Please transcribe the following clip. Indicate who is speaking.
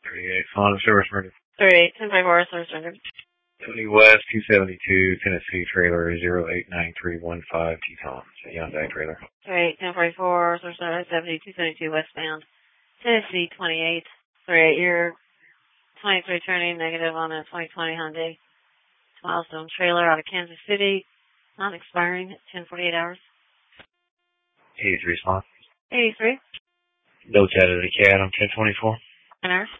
Speaker 1: 38, Honda Service Record.
Speaker 2: 38, 1044, service record.
Speaker 1: 20 West, 272, Tennessee trailer, 089315, Teton. Hyundai trailer.
Speaker 2: 38, 1044, service record, 70, 272 westbound, Tennessee 28. 38, year 23 turning negative on a 2020 Hyundai Milestone trailer out of Kansas City, not expiring at 10:48 hours.
Speaker 1: 83 Slot.
Speaker 2: 83.
Speaker 1: Notes out of the CAD on 1024.
Speaker 2: 9 hours.